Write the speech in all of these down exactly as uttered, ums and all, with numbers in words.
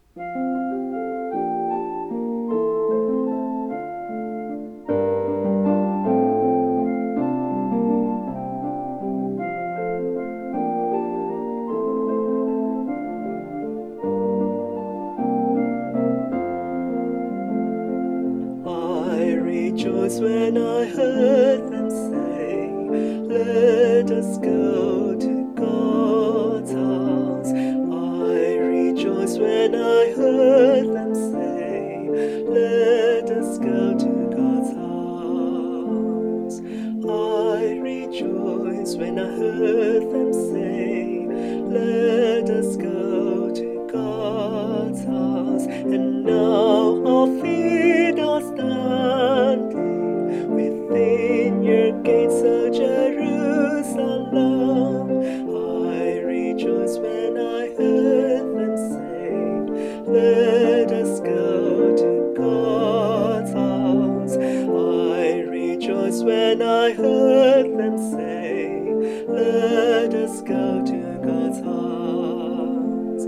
I rejoiced when I heard them say, "Let us go to God's house." I rejoiced when I heard them say, "Let us go to God's house." I rejoiced when I heard them say, "Let us go to God's house." And now our feet are standing within your gates, O Jerusalem. I rejoice when I heard them say, "Let us go to God's house." I rejoice when I heard them say, "Let us go to God's house."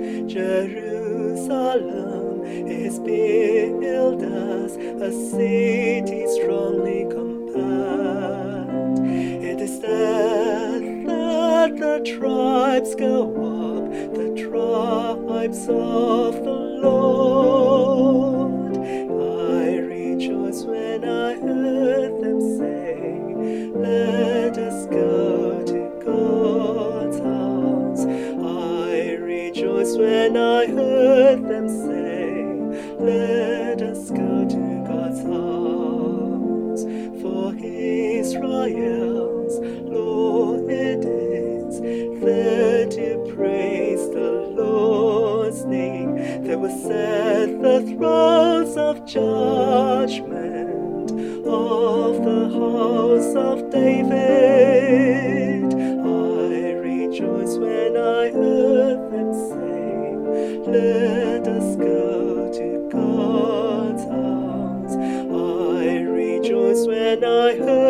Jerusalem is built as a city strongly compact. It is there that the tribes go up, the tribes of the Lord. I rejoice when I heard them say, "Let us go to God's house." I rejoice when I heard them say, "Let us go to God's house." For Israel's law it is there to praise the Lord's name. There will set the thrones of judgment of the house of David. I rejoice when I heard them say, "Let us go to God's house." I rejoice when I heard